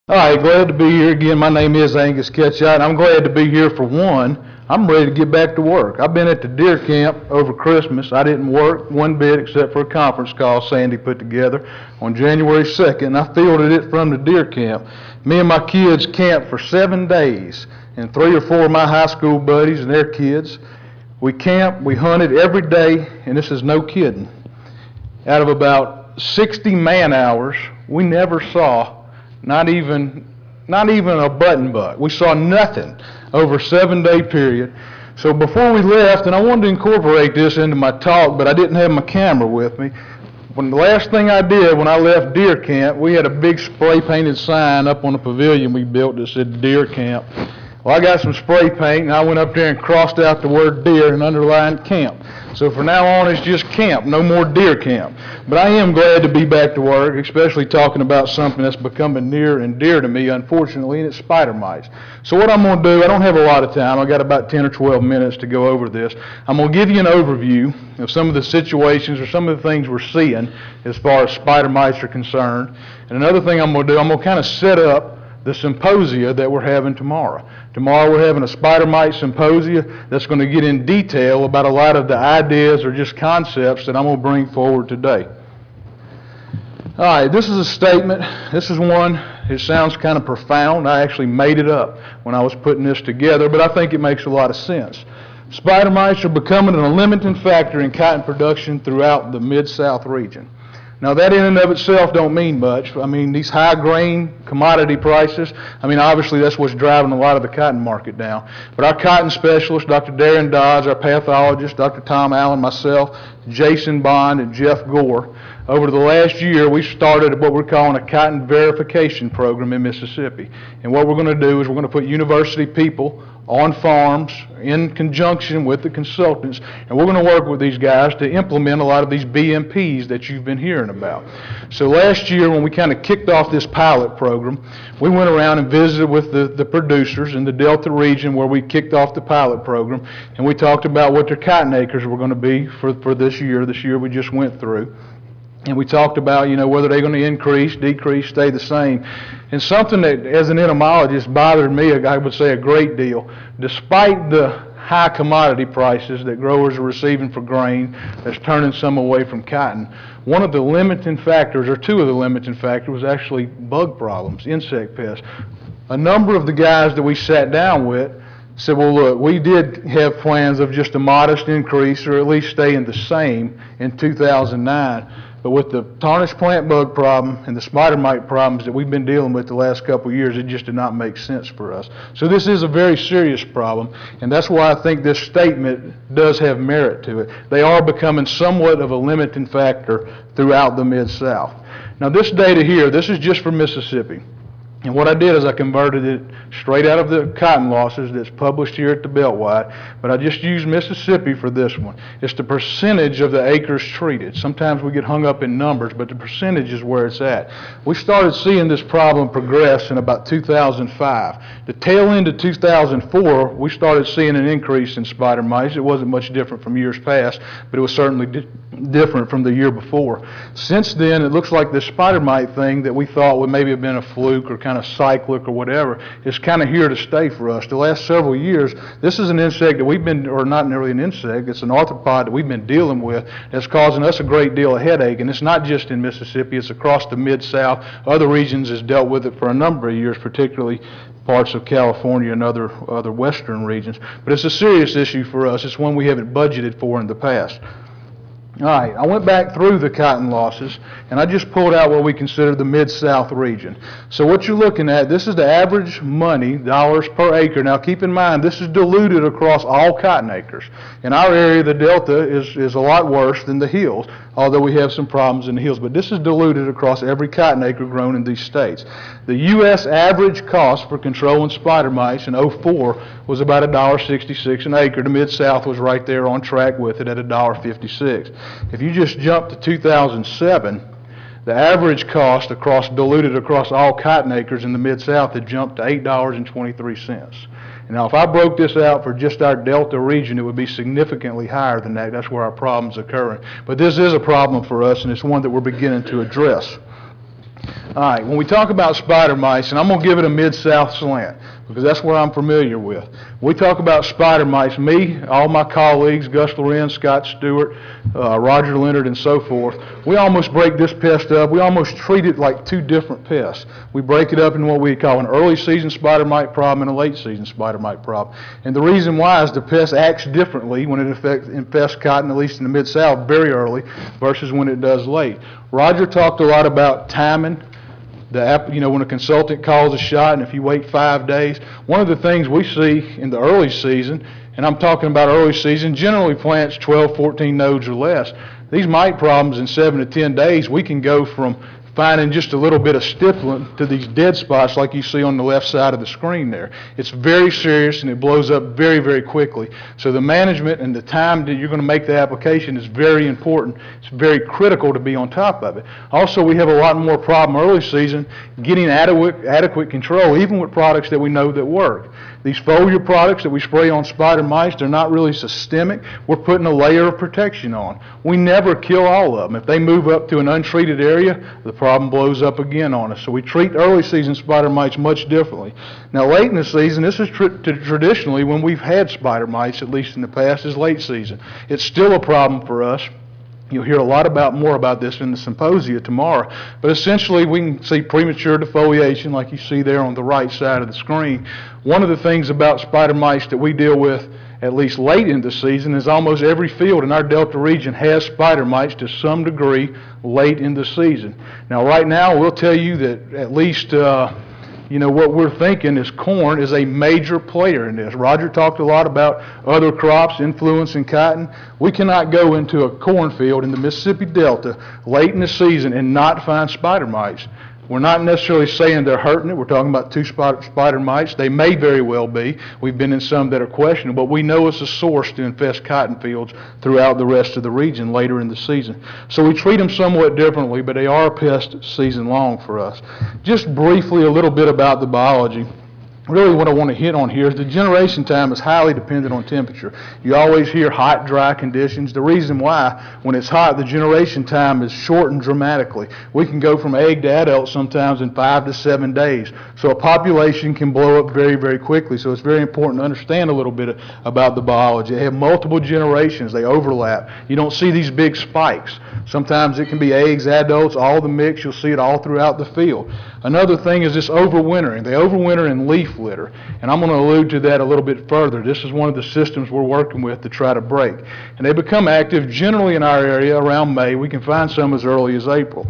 All right, glad to be here again. My name is Angus Ketchot, and I'm glad to be here for one. I'm ready to get back to work. I've been at the deer camp over Christmas. I didn't work one bit except for a conference call Sandy put together on January 2nd. I fielded it from the deer camp. Me and my kids camped for 7 days, and 3 or 4 of my high school buddies and their kids. We camped, we hunted every day, and this is no kidding. Out of about 60 man hours, we never saw not even a button buck. We saw nothing over a 7-day period. So before we left, and I wanted to incorporate this into my talk, but I didn't have my camera with me. The last thing I did when I left deer camp, we had a big spray painted sign up on the pavilion we built that said deer camp. Well, I got some spray paint, and I went up there and crossed out the word deer and underlined camp. So from now on, it's just camp, no more deer camp. But I am glad to be back to work, especially talking about something that's becoming near and dear to me, unfortunately, and it's spider mites. So what I'm going to do, I don't have a lot of time. I got about 10 or 12 minutes to go over this. I'm going to give you an overview of some of the situations or some of the things we're seeing as far as spider mites are concerned. And another thing I'm going to do, I'm going to kind of set up the symposia that we're having tomorrow. Tomorrow we're having a spider mite symposia that's going to get in detail about a lot of the ideas or just concepts that I'm going to bring forward today. All right, this is a statement. This is one, it sounds kind of profound. I actually made it up when I was putting this together, but I think it makes a lot of sense. Spider mites are becoming a limiting factor in cotton production throughout the Mid-South region. Now that in and of itself don't mean much. I mean, these high grain commodity prices, I mean, obviously that's what's driving a lot of the cotton market down. But our cotton specialist, Dr. Darren Dodds, our pathologist, Dr. Tom Allen, myself, Jason Bond, and Jeff Gore, over the last year, we started what we're calling a cotton verification program in Mississippi. And what we're going to do is we're going to put university people on farms in conjunction with the consultants, and we're going to work with these guys to implement a lot of these BMPs that you've been hearing about. So last year when we kind of kicked off this pilot program, we went around and visited with the producers in the Delta region where we kicked off the pilot program, and we talked about what their cotton acres were going to be for this year we just went through. And we talked about, whether they're going to increase, decrease, stay the same. And something that, as an entomologist, bothered me, I would say, a great deal. Despite the high commodity prices that growers are receiving for grain that's turning some away from cotton, one of the limiting factors, or two of the limiting factors, was actually bug problems, insect pests. A number of the guys that we sat down with said, well, look, we did have plans of just a modest increase or at least staying the same in 2009. But with the tarnished plant bug problem and the spider mite problems that we've been dealing with the last couple of years, it just did not make sense for us. So this is a very serious problem, and that's why I think this statement does have merit to it. They are becoming somewhat of a limiting factor throughout the Mid-South. Now this data here, this is just for Mississippi. And what I did is I converted it straight out of the cotton losses that's published here at the Beltwide, but I just used Mississippi for this one. It's the percentage of the acres treated. Sometimes we get hung up in numbers, but the percentage is where it's at. We started seeing this problem progress in about 2005. The tail end of 2004, we started seeing an increase in spider mites. It wasn't much different from years past, but it was certainly different from the year before. Since then, it looks like this spider mite thing that we thought would maybe have been a fluke or kind of cyclic or whatever is kind of here to stay for us. The last several years, this is an insect that we've been, or not really an insect, it's an arthropod that we've been dealing with that's causing us a great deal of headache. And it's not just in Mississippi, it's across the Mid-South. Other regions has dealt with it for a number of years, particularly parts of California and other western regions. But it's a serious issue for us. It's one we haven't budgeted for in the past. All right, I went back through the cotton losses, and I just pulled out what we consider the Mid-South region. So what you're looking at, this is the average money, dollars per acre. Now keep in mind, this is diluted across all cotton acres. In our area, the Delta is a lot worse than the hills, although we have some problems in the hills. But this is diluted across every cotton acre grown in these states. The U.S. average cost for controlling spider mites in 2004 was about $1.66 an acre. The Mid-South was right there on track with it at $1.56. If you just jump to 2007, the average cost diluted across all cotton acres in the Mid-South had jumped to $8.23. And now if I broke this out for just our Delta region, it would be significantly higher than that. That's where our problems are occurring. But this is a problem for us, and it's one that we're beginning to address. All right, when we talk about spider mites, and I'm going to give it a mid-south slant because that's what I'm familiar with. When we talk about spider mites, me, all my colleagues, Gus Lorenz, Scott Stewart, Roger Leonard, and so forth, we almost break this pest up. We almost treat it like two different pests. We break it up in what we call an early season spider mite problem and a late season spider mite problem. And the reason why is the pest acts differently when it infests cotton, at least in the Mid-South, very early versus when it does late. Roger talked a lot about timing. When a consultant calls a shot and if you wait 5 days, one of the things we see in the early season, and I'm talking about early season, generally plants 12, 14 nodes or less. These mite problems in 7 to 10 days, we can go from finding just a little bit of stippling to these dead spots like you see on the left side of the screen there. It's very serious and it blows up very, very quickly. So the management and the time that you're going to make the application is very important. It's very critical to be on top of it. Also, we have a lot more problem early season getting adequate control, even with products that we know that work. These foliar products that we spray on spider mites, they're not really systemic. We're putting a layer of protection on. We never kill all of them. If they move up to an untreated area, the problem blows up again on us. So we treat early season spider mites much differently. Now late in the season, this is traditionally when we've had spider mites, at least in the past, is late season. It's still a problem for us. You'll hear a lot more about this in the symposia tomorrow. But essentially, we can see premature defoliation like you see there on the right side of the screen. One of the things about spider mites that we deal with at least late in the season is almost every field in our Delta region has spider mites to some degree late in the season. Now, right now, we'll tell you that at least what we're thinking is corn is a major player in this. Roger talked a lot about other crops influencing cotton. We cannot go into a cornfield in the Mississippi Delta late in the season and not find spider mites. We're not necessarily saying they're hurting it. We're talking about two spider mites. They may very well be. We've been in some that are questionable, but we know it's a source to infest cotton fields throughout the rest of the region later in the season. So we treat them somewhat differently, but they are a pest season long for us. Just briefly, a little bit about the biology. Really what I want to hit on here is the generation time is highly dependent on temperature. You always hear hot, dry conditions. The reason why, when it's hot, the generation time is shortened dramatically. We can go from egg to adult sometimes in 5 to 7 days. So a population can blow up very, very quickly. So it's very important to understand a little bit about the biology. They have multiple generations. They overlap. You don't see these big spikes. Sometimes it can be eggs, adults, all the mix. You'll see it all throughout the field. Another thing is this overwintering. They overwinter in leaf litter, and I'm going to allude to that a little bit further. This is one of the systems we're working with to try to break. And they become active generally in our area around May. We can find some as early as April.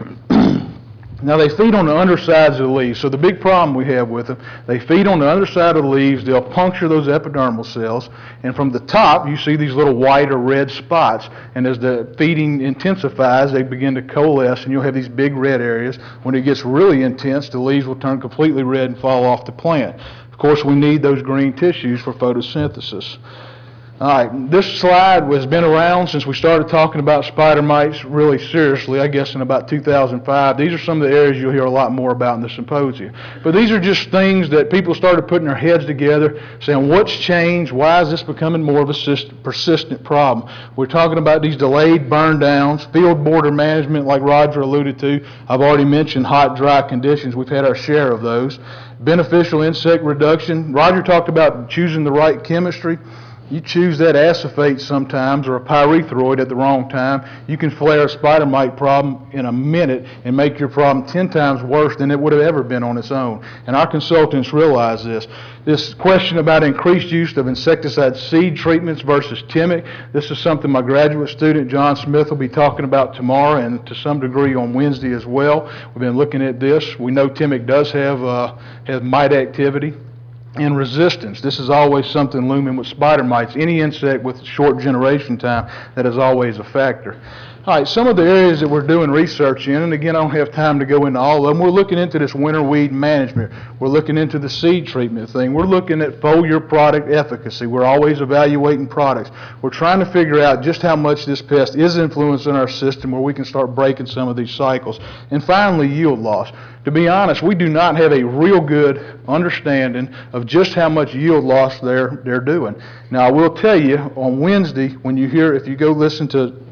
Now they feed on the undersides of the leaves. So the big problem we have with them, they feed on the underside of the leaves, they'll puncture those epidermal cells, and from the top you see these little white or red spots, and as the feeding intensifies they begin to coalesce and you'll have these big red areas. When it gets really intense, the leaves will turn completely red and fall off the plant. Of course, we need those green tissues for photosynthesis. All right, this slide has been around since we started talking about spider mites really seriously, I guess in about 2005. These are some of the areas you'll hear a lot more about in the symposium. But these are just things that people started putting their heads together, saying what's changed, why is this becoming more of a persistent problem? We're talking about these delayed burn downs, field border management like Roger alluded to. I've already mentioned hot, dry conditions. We've had our share of those. Beneficial insect reduction. Roger talked about choosing the right chemistry. You choose that acephate sometimes or a pyrethroid at the wrong time, you can flare a spider mite problem in a minute and make your problem 10 times worse than it would have ever been on its own. And our consultants realize this. This question about increased use of insecticide seed treatments versus Timic, this is something my graduate student John Smith will be talking about tomorrow and to some degree on Wednesday as well. We've been looking at this. We know Timic does have mite activity. And resistance. This is always something looming with spider mites. Any insect with short generation time, that is always a factor. All right, some of the areas that we're doing research in, and again, I don't have time to go into all of them, we're looking into this winter weed management. We're looking into the seed treatment thing. We're looking at foliar product efficacy. We're always evaluating products. We're trying to figure out just how much this pest is influencing our system where we can start breaking some of these cycles. And finally, yield loss. To be honest, we do not have a real good understanding of just how much yield loss they're doing. Now, I will tell you, on Wednesday, when you hear, if you go listen to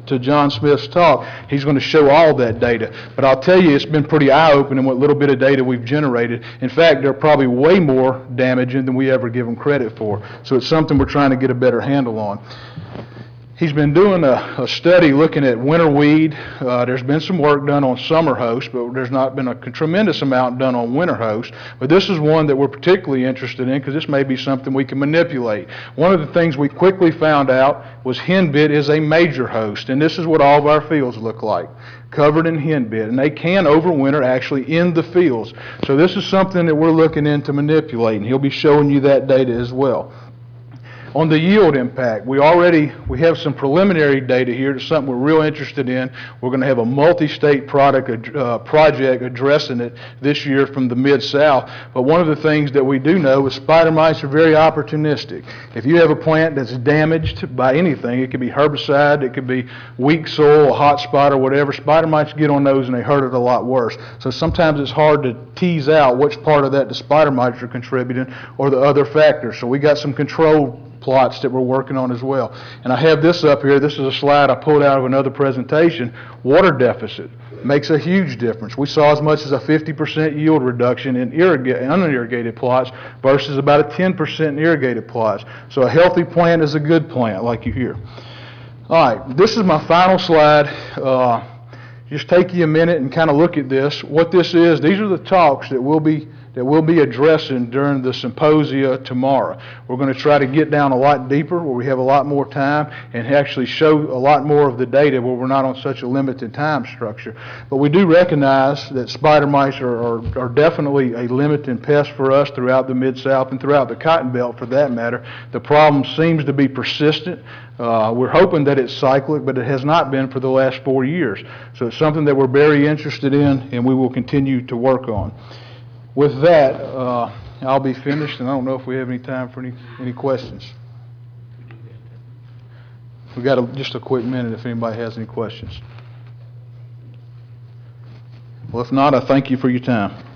to John Smith's talk, he's going to show all that data. But I'll tell you, it's been pretty eye-opening what little bit of data we've generated. In fact, they're probably way more damaging than we ever give them credit for. So it's something we're trying to get a better handle on. He's been doing a study looking at winter weed. There's been some work done on summer host, but there's not been a tremendous amount done on winter host. But this is one that we're particularly interested in because this may be something we can manipulate. One of the things we quickly found out was henbit is a major host, and this is what all of our fields look like, covered in henbit, and they can overwinter actually in the fields. So this is something that we're looking into manipulating. He'll be showing you that data as well. On the yield impact, we have some preliminary data here. It's something we're real interested in. We're going to have a multi-state project addressing it this year from the Mid-South. But one of the things that we do know is spider mites are very opportunistic. If you have a plant that's damaged by anything, it could be herbicide, it could be weak soil, a hot spot or whatever, spider mites get on those and they hurt it a lot worse. So sometimes it's hard to tease out which part of that the spider mites are contributing or the other factors. So we got some control plots that we're working on as well. And I have this up here. This is a slide I pulled out of another presentation. Water deficit makes a huge difference. We saw as much as a 50% yield reduction in unirrigated plots versus about a 10% in irrigated plots. So a healthy plant is a good plant, like you hear. All right, this is my final slide. Just take you a minute and kind of look at this. What this is, these are the talks that we'll be addressing during the symposia tomorrow. We're going to try to get down a lot deeper where we have a lot more time and actually show a lot more of the data where we're not on such a limited time structure. But we do recognize that spider mites are definitely a limiting pest for us throughout the Mid-South and throughout the Cotton Belt for that matter. The problem seems to be persistent. We're hoping that it's cyclic, but it has not been for the last 4 years. So it's something that we're very interested in and we will continue to work on. With that, I'll be finished, and I don't know if we have any time for any questions. We've got just a quick minute if anybody has any questions. Well, if not, I thank you for your time.